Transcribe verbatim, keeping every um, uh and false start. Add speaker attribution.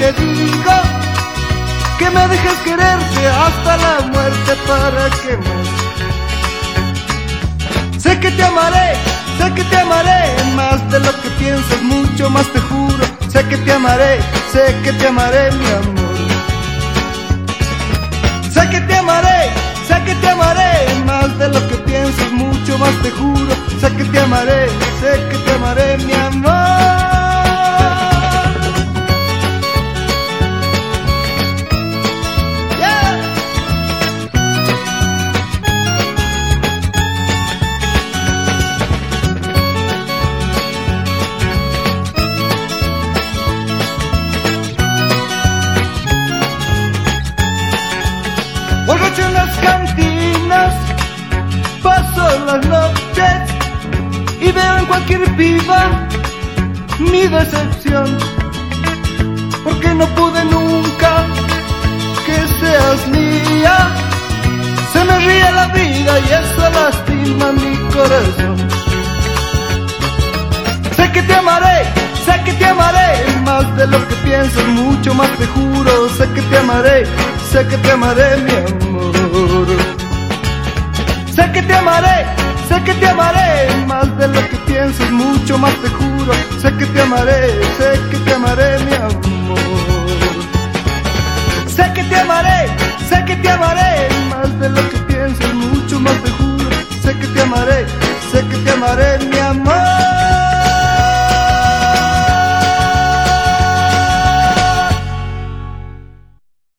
Speaker 1: te digo que me dejes quererte hasta la muerte para que me... Sé que te amaré, sé que te amaré más de lo que piensas, mucho más te juro. Sé que te amaré, sé que te amaré, mi amor. Sé que te amaré, sé que te amaré más de lo que piensas, mucho más te juro. Sé que te amaré, sé que te amaré, mi amor. Borracho en las cantinas, paso las noches y veo en cualquier piba mi decepción, porque no pude nunca que seas mía. Se me ríe la vida y eso lastima mi corazón. Sé que te amaré, sé que te amaré más de lo que piensas, mucho más te juro. Sé que te amaré, sé que te amaré, mi amor. Sé que te amaré, sé que te amaré más de lo que piensas, mucho más te juro. Sé que te amaré, sé que te amaré, mi amor. Sé que te amaré, sé que te amaré más de lo que piensas, mucho más te juro. Sé que te amaré, sé que te amaré, mi amor.